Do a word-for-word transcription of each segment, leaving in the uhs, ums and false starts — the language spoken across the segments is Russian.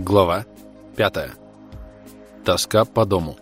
Глава пятая. Тоска по дому.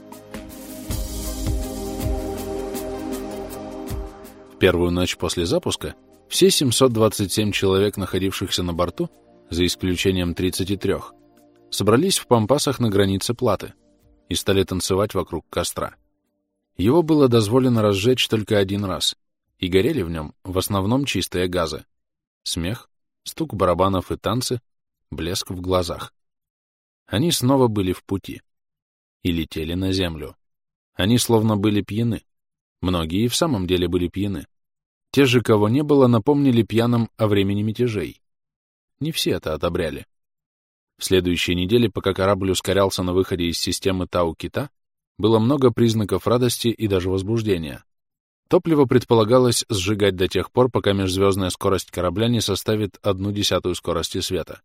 В первую ночь после запуска все семьсот двадцать семь человек, находившихся на борту, за исключением тридцати трёх, собрались в пампасах на границе Платы и стали танцевать вокруг костра. Его было дозволено разжечь только один раз, и горели в нем в основном чистые газы. Смех, стук барабанов и танцы, блеск в глазах. Они снова были в пути и летели на землю. Они словно были пьяны. Многие и в самом деле были пьяны. Те же, кого не было, напомнили пьяным о времени мятежей. Не все это одобряли. В следующей неделе, пока корабль ускорялся на выходе из системы Тау-Кита, было много признаков радости и даже возбуждения. Топливо предполагалось сжигать до тех пор, пока межзвездная скорость корабля не составит одну десятую скорости света.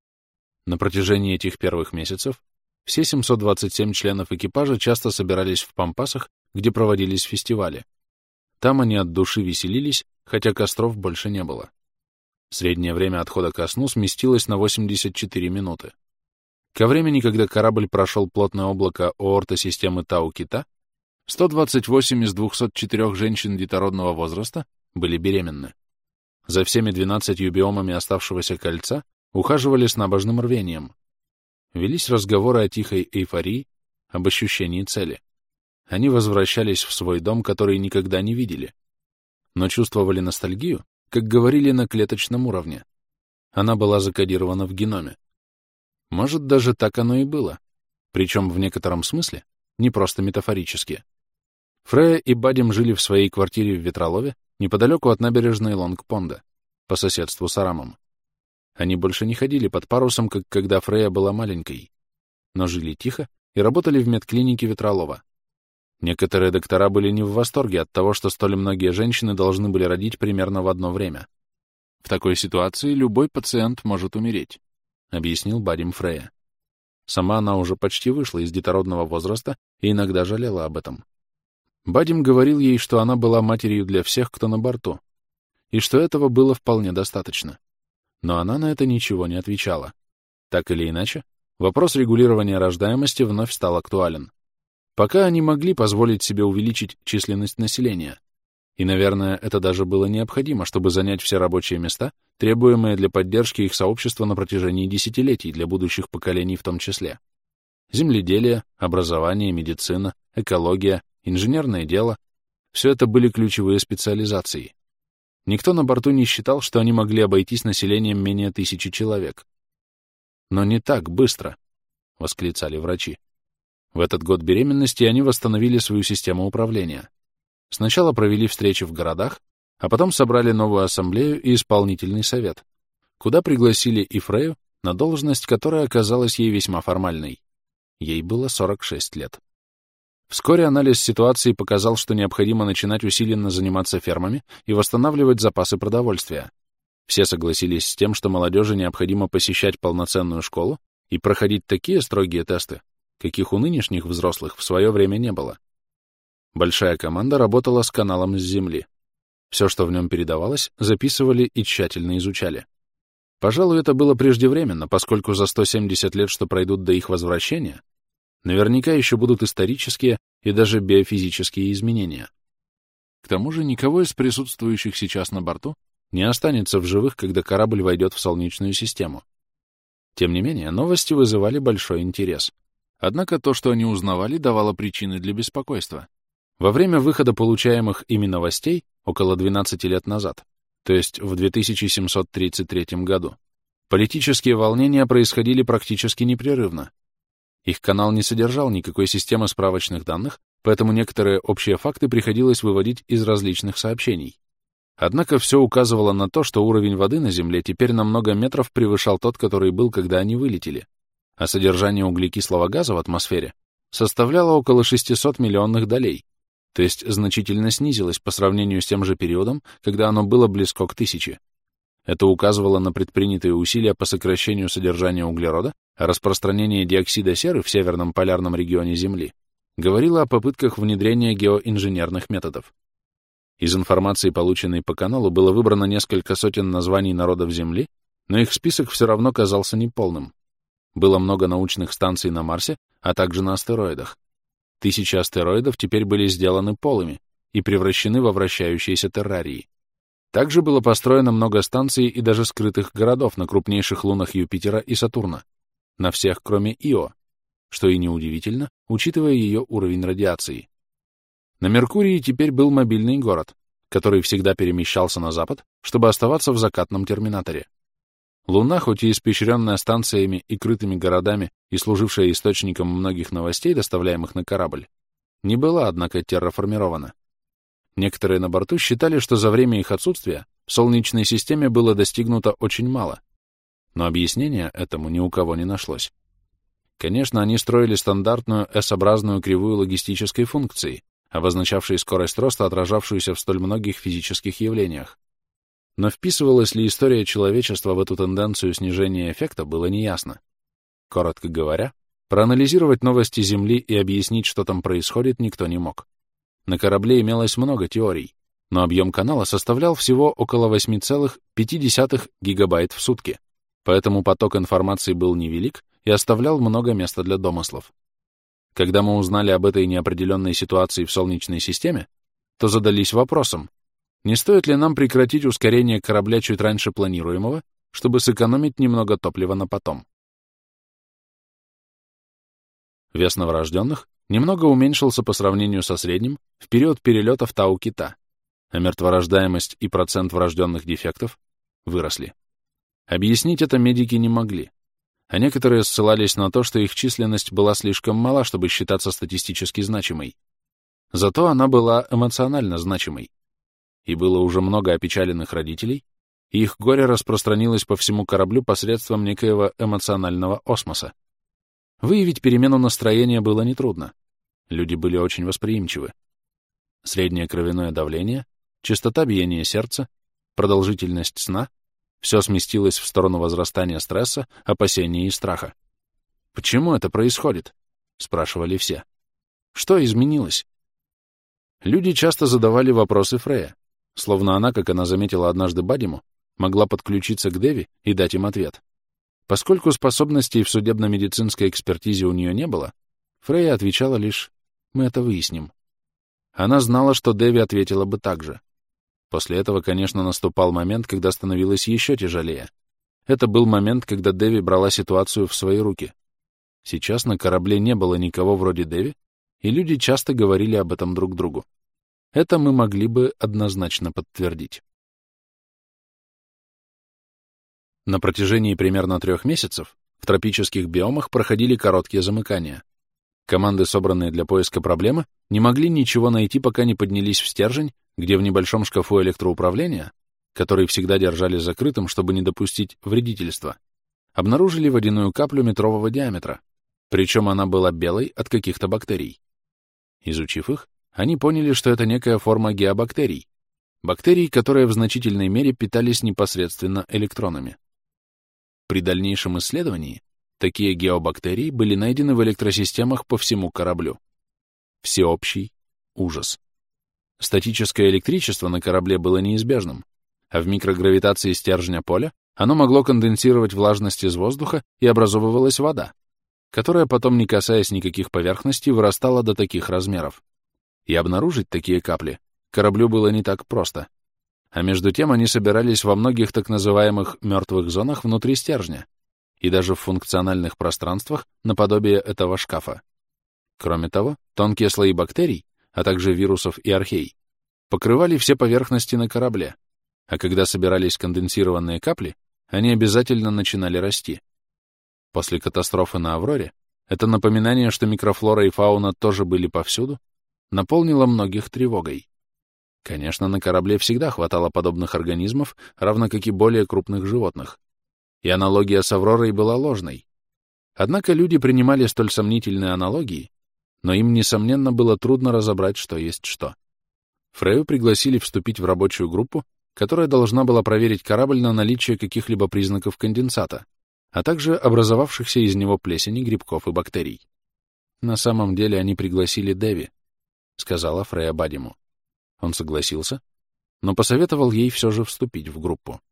На протяжении этих первых месяцев все семьсот двадцать семь членов экипажа часто собирались в пампасах, где проводились фестивали. Там они от души веселились, хотя костров больше не было. Среднее время отхода ко сну сместилось на восемьдесят четыре минуты. Ко времени, когда корабль прошел плотное облако оорта-системы Тау-Кита, сто двадцать восемь из двухсот четырёх женщин детородного возраста были беременны. За всеми двенадцатью биомами оставшегося кольца ухаживали с набожным рвением. Велись разговоры о тихой эйфории, об ощущении цели. Они возвращались в свой дом, который никогда не видели, но чувствовали ностальгию, как говорили, на клеточном уровне. Она была закодирована в геноме. Может, даже так оно и было, причем в некотором смысле не просто метафорически. Фрея и Бадим жили в своей квартире в Ветролове, неподалеку от набережной Лонг-Понда, по соседству с Арамом. Они больше не ходили под парусом, как когда Фрея была маленькой, но жили тихо и работали в медклинике Ветролова. Некоторые доктора были не в восторге от того, что столь многие женщины должны были родить примерно в одно время. В такой ситуации любой пациент может умереть, объяснил Бадим Фрея. Сама она уже почти вышла из детородного возраста и иногда жалела об этом. Бадим говорил ей, что она была матерью для всех, кто на борту, и что этого было вполне достаточно. Но она на это ничего не отвечала. Так или иначе, вопрос регулирования рождаемости вновь стал актуален. Пока они могли позволить себе увеличить численность населения, и, наверное, это даже было необходимо, чтобы занять все рабочие места, требуемые для поддержки их сообщества на протяжении десятилетий для будущих поколений в том числе. Земледелие, образование, медицина, экология, инженерное дело — все это были ключевые специализации. Никто на борту не считал, что они могли обойтись населением менее тысячи человек. «Но не так быстро», — восклицали врачи. В этот год беременности они восстановили свою систему управления. Сначала провели встречи в городах, а потом собрали новую ассамблею и исполнительный совет, куда пригласили и Фрею на должность, которая оказалась ей весьма формальной. Ей было сорок шесть лет. Вскоре анализ ситуации показал, что необходимо начинать усиленно заниматься фермами и восстанавливать запасы продовольствия. Все согласились с тем, что молодежи необходимо посещать полноценную школу и проходить такие строгие тесты, каких у нынешних взрослых в свое время не было. Большая команда работала с каналом с Земли. Все, что в нем передавалось, записывали и тщательно изучали. Пожалуй, это было преждевременно, поскольку за сто семьдесят лет, что пройдут до их возвращения, наверняка еще будут исторические и даже биофизические изменения. К тому же никого из присутствующих сейчас на борту не останется в живых, когда корабль войдет в Солнечную систему. Тем не менее, новости вызывали большой интерес. Однако то, что они узнавали, давало причины для беспокойства. Во время выхода получаемых ими новостей около двенадцати лет назад, то есть в две тысячи семьсот тридцать третьем году, политические волнения происходили практически непрерывно. Их канал не содержал никакой системы справочных данных, поэтому некоторые общие факты приходилось выводить из различных сообщений. Однако все указывало на то, что уровень воды на Земле теперь на много метров превышал тот, который был, когда они вылетели, а содержание углекислого газа в атмосфере составляло около шестисот миллионных долей, то есть значительно снизилось по сравнению с тем же периодом, когда оно было близко к тысяче. Это указывало на предпринятые усилия по сокращению содержания углерода, а распространение диоксида серы в северном полярном регионе Земли говорило о попытках внедрения геоинженерных методов. Из информации, полученной по каналу, было выбрано несколько сотен названий народов Земли, но их список все равно казался неполным. Было много научных станций на Марсе, а также на астероидах. Тысячи астероидов теперь были сделаны полыми и превращены во вращающиеся террарии. Также было построено много станций и даже скрытых городов на крупнейших лунах Юпитера и Сатурна, на всех, кроме Ио, что и неудивительно, учитывая ее уровень радиации. На Меркурии теперь был мобильный город, который всегда перемещался на запад, чтобы оставаться в закатном терминаторе. Луна, хоть и испещренная станциями и крытыми городами и служившая источником многих новостей, доставляемых на корабль, не была, однако, терраформирована. Некоторые на борту считали, что за время их отсутствия в Солнечной системе было достигнуто очень мало, но объяснения этому ни у кого не нашлось. Конечно, они строили стандартную эс-образную кривую логистической функции, обозначавшей скорость роста, отражавшуюся в столь многих физических явлениях. Но вписывалась ли история человечества в эту тенденцию снижения эффекта, было неясно. Коротко говоря, проанализировать новости Земли и объяснить, что там происходит, никто не мог. На корабле имелось много теорий, но объем канала составлял всего около восемь целых пять десятых гигабайт в сутки, поэтому поток информации был невелик и оставлял много места для домыслов. Когда мы узнали об этой неопределенной ситуации в Солнечной системе, то задались вопросом, не стоит ли нам прекратить ускорение корабля чуть раньше планируемого, чтобы сэкономить немного топлива на потом. Вес новорожденных немного уменьшился по сравнению со средним в период перелета в Тау-Кита, а мертворождаемость и процент врожденных дефектов выросли. Объяснить это медики не могли, а некоторые ссылались на то, что их численность была слишком мала, чтобы считаться статистически значимой. Зато она была эмоционально значимой. И было уже много опечаленных родителей, и их горе распространилось по всему кораблю посредством некоего эмоционального осмоса. Выявить перемену настроения было нетрудно. Люди были очень восприимчивы. Среднее кровяное давление, частота биения сердца, продолжительность сна — все сместилось в сторону возрастания стресса, опасения и страха. «Почему это происходит?» — спрашивали все. «Что изменилось?» Люди часто задавали вопросы Фрея, словно она, как она заметила однажды Бадиму, могла подключиться к Деви и дать им ответ. Поскольку способностей в судебно-медицинской экспертизе у нее не было, Фрея отвечала лишь «мы это выясним». Она знала, что Деви ответила бы так же. После этого, конечно, наступал момент, когда становилось еще тяжелее. Это был момент, когда Деви брала ситуацию в свои руки. Сейчас на корабле не было никого вроде Деви, и люди часто говорили об этом друг другу. Это мы могли бы однозначно подтвердить. На протяжении примерно трех месяцев в тропических биомах проходили короткие замыкания. Команды, собранные для поиска проблемы, не могли ничего найти, пока не поднялись в стержень, где в небольшом шкафу электроуправления, который всегда держали закрытым, чтобы не допустить вредительства, обнаружили водяную каплю метрового диаметра, причем она была белой от каких-то бактерий. Изучив их, они поняли, что это некая форма геобактерий, бактерий, которые в значительной мере питались непосредственно электронами. При дальнейшем исследовании такие геобактерии были найдены в электросистемах по всему кораблю. Всеобщий ужас. Статическое электричество на корабле было неизбежным, а в микрогравитации стержня поля оно могло конденсировать влажность из воздуха и образовывалась вода, которая потом, не касаясь никаких поверхностей, вырастала до таких размеров. И обнаружить такие капли кораблю было не так просто. А между тем они собирались во многих так называемых мертвых зонах внутри стержня и даже в функциональных пространствах наподобие этого шкафа. Кроме того, тонкие слои бактерий, а также вирусов и архей, покрывали все поверхности на корабле, а когда собирались конденсированные капли, они обязательно начинали расти. После катастрофы на Авроре это напоминание, что микрофлора и фауна тоже были повсюду, наполнило многих тревогой. Конечно, на корабле всегда хватало подобных организмов, равно как и более крупных животных. И аналогия с Авророй была ложной. Однако люди принимали столь сомнительные аналогии, но им, несомненно, было трудно разобрать, что есть что. Фрею пригласили вступить в рабочую группу, которая должна была проверить корабль на наличие каких-либо признаков конденсата, а также образовавшихся из него плесени, грибков и бактерий. На самом деле они пригласили Деви, — сказала Фрея Бадиму. Он согласился, но посоветовал ей все же вступить в группу.